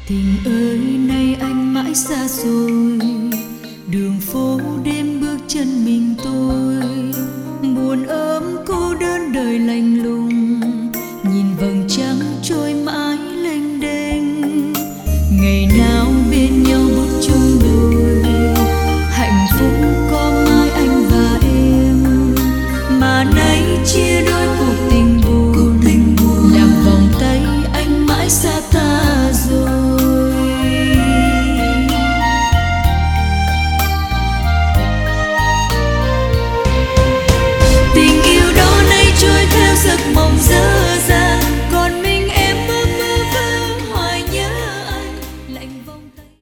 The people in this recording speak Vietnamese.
Tình ơi nay anh mãi xa rồi, đường phố